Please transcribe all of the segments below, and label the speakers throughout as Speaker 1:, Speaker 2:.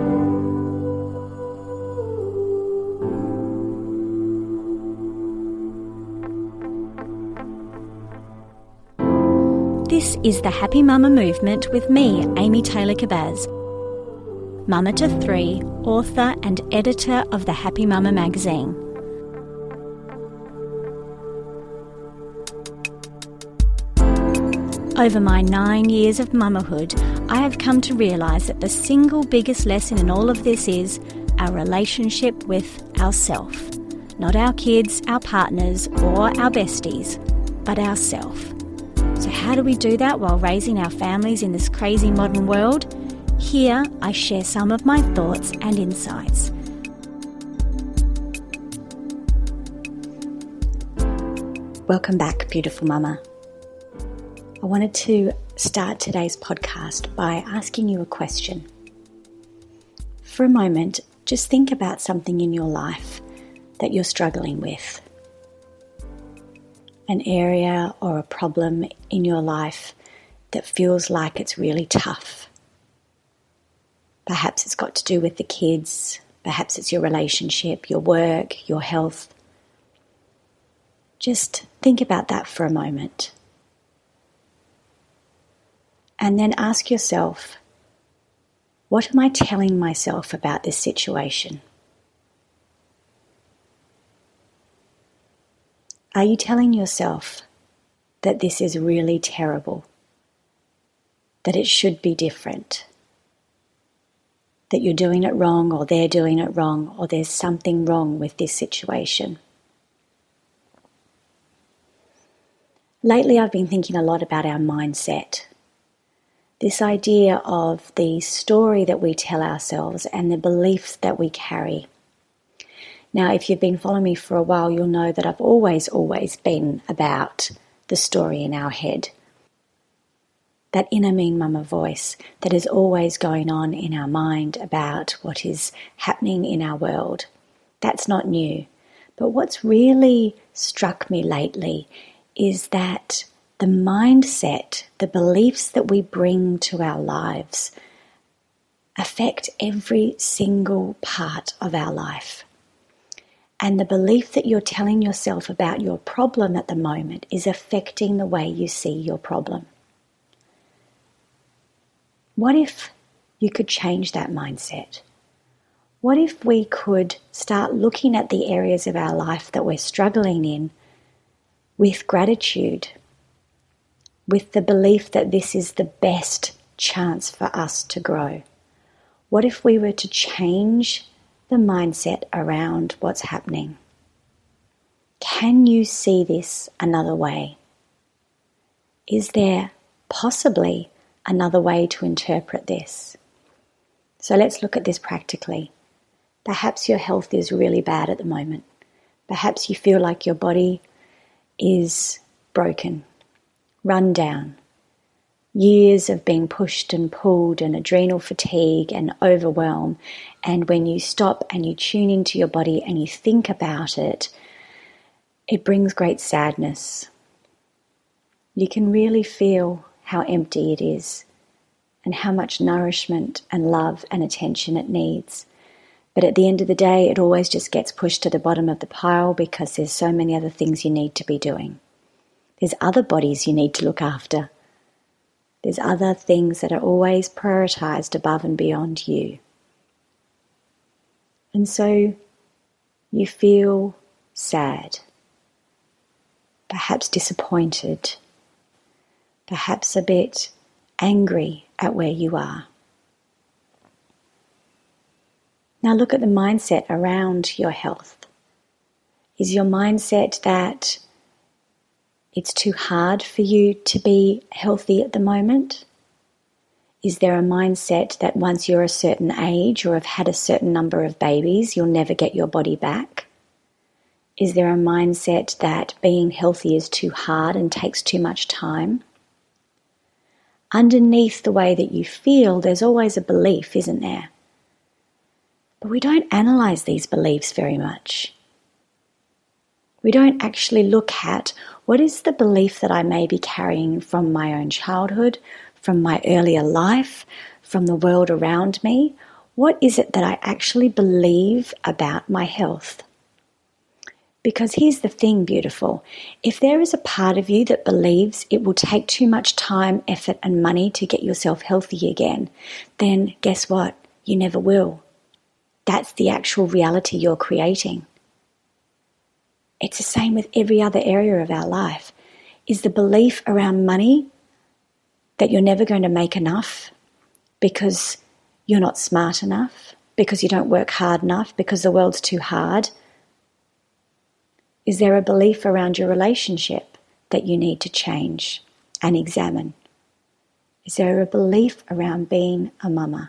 Speaker 1: This is the Happy Mama Movement with me, Amy Taylor-Kabbaz, Mama to 3, author and editor of the Happy Mama magazine. Over my 9 years of mamahood, I have come to realise that the single biggest lesson in all of this is our relationship with ourself. Not our kids, our partners, or our besties, but ourself. So how do we do that while raising our families in this crazy modern world? Here I share some of my thoughts and insights. Welcome back, beautiful mama. I wanted to start today's podcast by asking you a question. For a moment, just think about something in your life that you're struggling with. An area or a problem in your life that feels like it's really tough. Perhaps it's got to do with the kids, perhaps it's your relationship, your work, your health. Just think about that for a moment. And then ask yourself, what am I telling myself about this situation? Are you telling yourself that this is really terrible? That it should be different? That you're doing it wrong, or they're doing it wrong, or there's something wrong with this situation? Lately, I've been thinking a lot about our mindset. This idea of the story that we tell ourselves and the beliefs that we carry. Now, if you've been following me for a while, you'll know that I've always been about the story in our head. That inner mean mama voice that is always going on in our mind about what is happening in our world. That's not new. But what's really struck me lately is that the mindset, the beliefs that we bring to our lives affect every single part of our life. And the belief that you're telling yourself about your problem at the moment is affecting the way you see your problem. What if you could change that mindset? What if we could start looking at the areas of our life that we're struggling in with gratitude, with the belief that this is the best chance for us to grow? What if we were to change the mindset around what's happening? Can you see this another way? Is there possibly another way to interpret this? So let's look at this practically. Perhaps your health is really bad at the moment. Perhaps you feel like your body is broken, run down. Years of being pushed and pulled and adrenal fatigue and overwhelm. And when you stop and you tune into your body and you think about it, it brings great sadness. You can really feel how empty it is and how much nourishment and love and attention it needs. But at the end of the day, it always just gets pushed to the bottom of the pile because there's so many other things you need to be doing. There's other bodies you need to look after. There's other things that are always prioritized above and beyond you. And so you feel sad, perhaps disappointed, perhaps a bit angry at where you are. Now look at the mindset around your health. Is your mindset that it's too hard for you to be healthy at the moment? Is there a mindset that once you're a certain age or have had a certain number of babies, you'll never get your body back? Is there a mindset that being healthy is too hard and takes too much time? Underneath the way that you feel, there's always a belief, isn't there? But we don't analyze these beliefs very much. We don't actually look at what is the belief that I may be carrying from my own childhood, from my earlier life, from the world around me. What is it that I actually believe about my health? Because here's the thing, beautiful. If there is a part of you that believes it will take too much time, effort, and money to get yourself healthy again, then guess what? You never will. That's the actual reality you're creating. It's the same with every other area of our life. Is the belief around money that you're never going to make enough because you're not smart enough, because you don't work hard enough, because the world's too hard? Is there a belief around your relationship that you need to change and examine? Is there a belief around being a mama?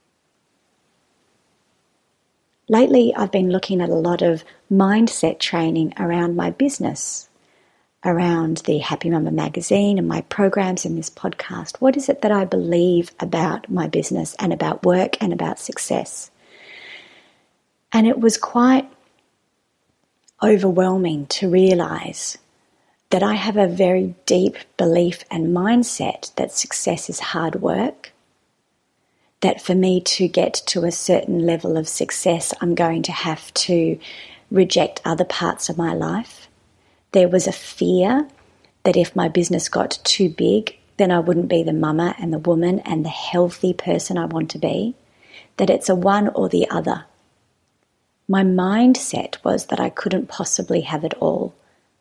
Speaker 1: Lately, I've been looking at a lot of mindset training around my business, around the Happy Mama magazine and my programs in this podcast. What is it that I believe about my business and about work and about success? And it was quite overwhelming to realize that I have a very deep belief and mindset that success is hard work, that for me to get to a certain level of success, I'm going to have to reject other parts of my life. There was a fear that if my business got too big, then I wouldn't be the mama and the woman and the healthy person I want to be, that it's a one or the other. My mindset was that I couldn't possibly have it all.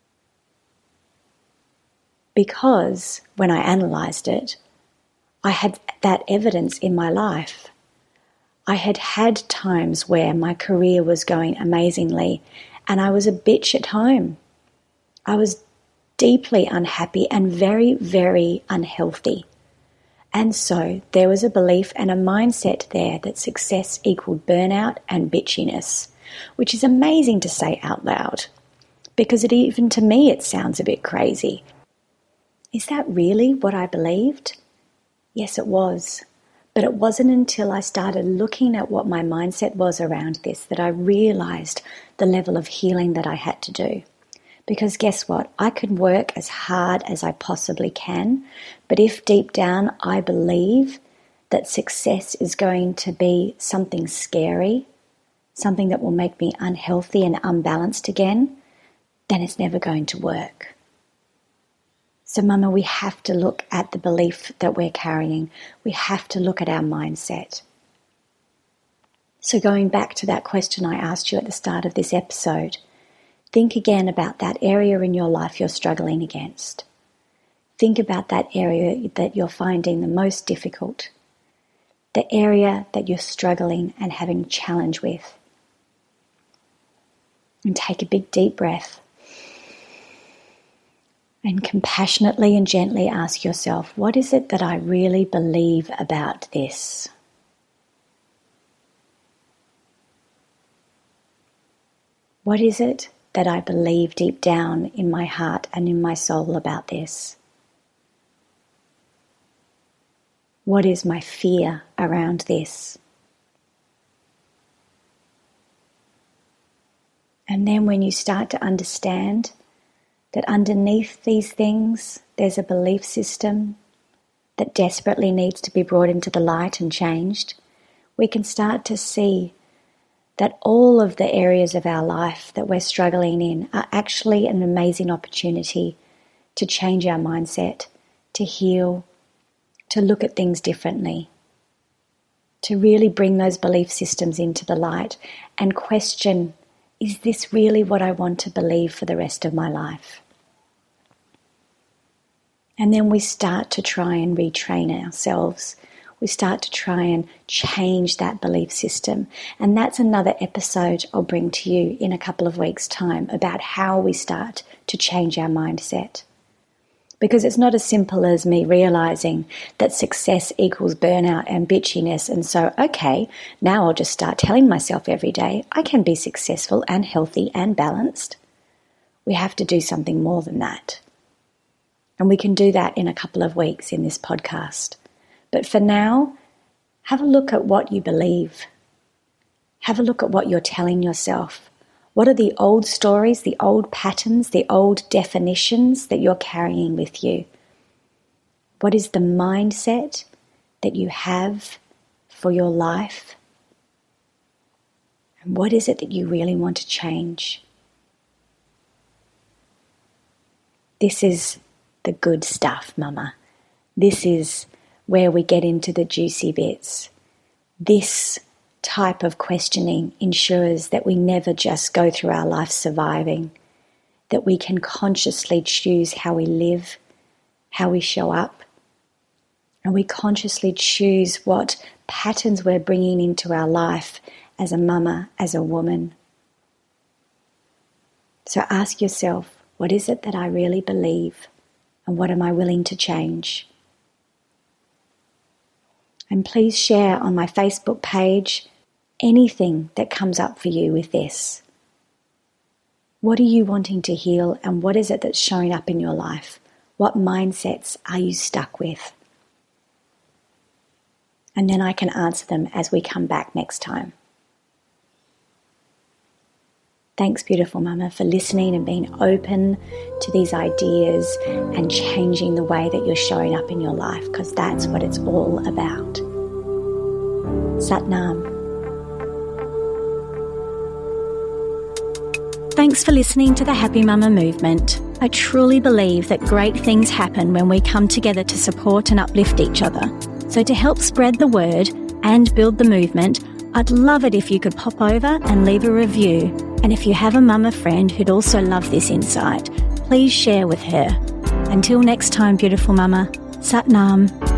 Speaker 1: Because when I analysed it, I had that evidence in my life. I had had times where my career was going amazingly and I was a bitch at home. I was deeply unhappy and very, very unhealthy. And so there was a belief and a mindset there that success equaled burnout and bitchiness, which is amazing to say out loud because even to me it sounds a bit crazy. Is that really what I believed? Yes, it was. But it wasn't until I started looking at what my mindset was around this that I realized the level of healing that I had to do. Because guess what? I can work as hard as I possibly can, but if deep down I believe that success is going to be something scary, something that will make me unhealthy and unbalanced again, then it's never going to work. So, Mama, we have to look at the belief that we're carrying. We have to look at our mindset. So going back to that question I asked you at the start of this episode, think again about that area in your life you're struggling against. Think about that area that you're finding the most difficult, the area that you're struggling and having a challenge with. And take a big deep breath. And compassionately and gently ask yourself, what is it that I really believe about this? What is it that I believe deep down in my heart and in my soul about this? What is my fear around this? And then when you start to understand that underneath these things there's a belief system that desperately needs to be brought into the light and changed, we can start to see that all of the areas of our life that we're struggling in are actually an amazing opportunity to change our mindset, to heal, to look at things differently, to really bring those belief systems into the light and question, is this really what I want to believe for the rest of my life? And then we start to try and retrain ourselves. We start to try and change that belief system. And that's another episode I'll bring to you in a couple of weeks' time about how we start to change our mindset. Because it's not as simple as me realizing that success equals burnout and bitchiness. And so, okay, now I'll just start telling myself every day, I can be successful and healthy and balanced. We have to do something more than that. And we can do that in a couple of weeks in this podcast. But for now, have a look at what you believe. Have a look at what you're telling yourself. What are the old stories, the old patterns, the old definitions that you're carrying with you? What is the mindset that you have for your life And what is it that you really want to change? This is the good stuff, Mama. This is where we get into the juicy bits. This type of questioning ensures that we never just go through our life surviving, that we can consciously choose how we live, how we show up, and we consciously choose what patterns we're bringing into our life as a mama, as a woman. So ask yourself, what is it that I really believe, and what am I willing to change? And please share on my Facebook page anything that comes up for you with this. What are you wanting to heal, and what is it that's showing up in your life? What mindsets are you stuck with? And then I can answer them as we come back next time. Thanks, beautiful Mama, for listening and being open to these ideas and changing the way that you're showing up in your life, because that's what it's all about. Sat Nam.
Speaker 2: Thanks for listening to the Happy Mama movement. I truly believe that great things happen when we come together to support and uplift each other. So to help spread the word and build the movement, I'd love it if you could pop over and leave a review. And if you have a mama friend who'd also love this insight, please share with her. Until next time, beautiful Mama, Sat Nam.